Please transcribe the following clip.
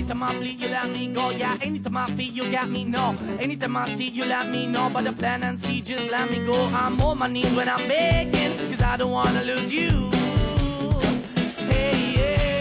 Anytime I bleed, you let me go. Yeah, anytime I feel, you got me. No, anytime I see, you let me know. But the plan and see, just let me go. I'm on my knees when I'm begging, cause I don't wanna lose you. Hey, yeah.